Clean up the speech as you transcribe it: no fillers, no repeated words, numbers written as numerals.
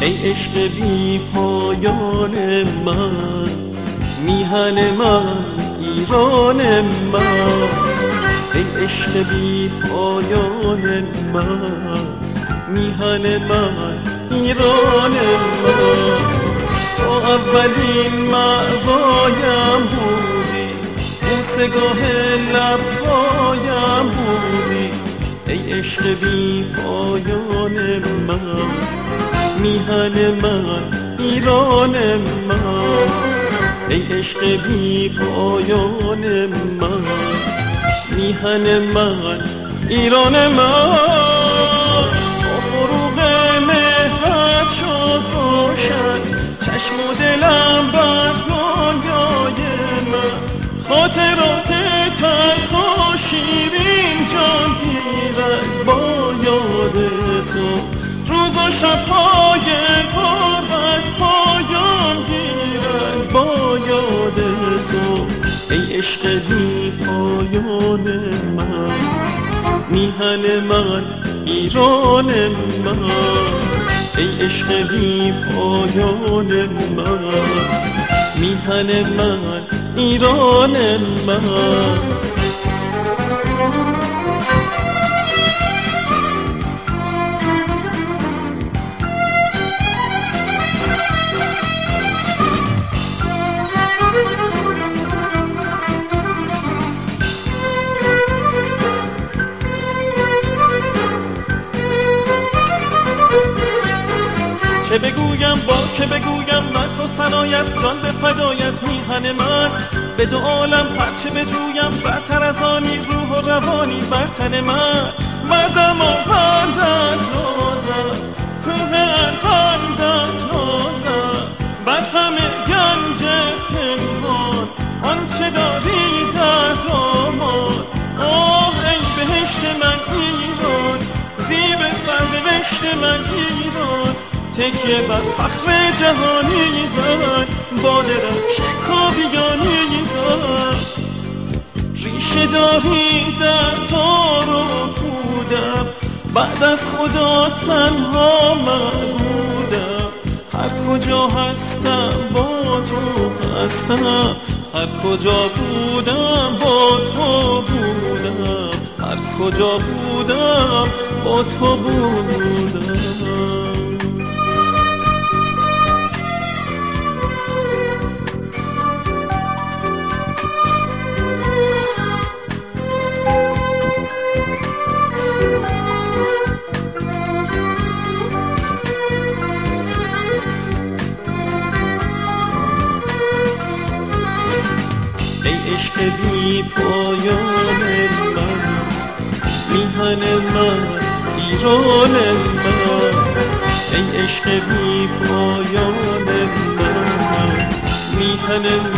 ای عشق بی پایان من، میهن من، ایران من. ای عشق بی پایان من، میهن من، ایران من. تو اولین مأوایم بودی، بوسگاه لبهایم بودی. ای عشق بی پایان من، میهن من، ایران من. ای عشق بی پایان من، میهن من، ایران من. با فروغ مهرت شد روشن چشم و دلم بر دنیای من. خاطرات تلخ و شیرین جان گیرد با یاد تو. روز و شب‌های غربت پایان گیرد با یاد تو. ای عشق بی پایان من، میهن من، ایران من. ای عشق بی پایان من، میهن من، ایران من. چه بگویم با که بگویم مدح و ثنایت، جان به فدایت میهن من. به دو عالم هرچه بجویم برتر از آنی، روح و روانی بر تن من. مردم و پندت نازم، کوه پندت نازم، بر همه گنج پنهان آنچه داری در دامان. آه ای بهشت من ایران، زیب سرنوشت من ایران. تکیه بر فخر جهانی زن، با درم شکاویانی زن. ریشه داری در تار و پودم، بعد از خدا تنها من بودم. هر کجا هستم با تو هستم، هر کجا بودم با تو بودم، هر کجا بودم با تو بودم. ای عشق بی پایان من، میهن من، ایران من. ای عشق بی پایان من، میهن